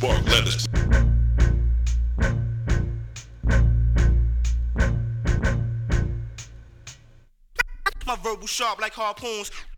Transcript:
spark, let us. My verbal sharp like harpoons.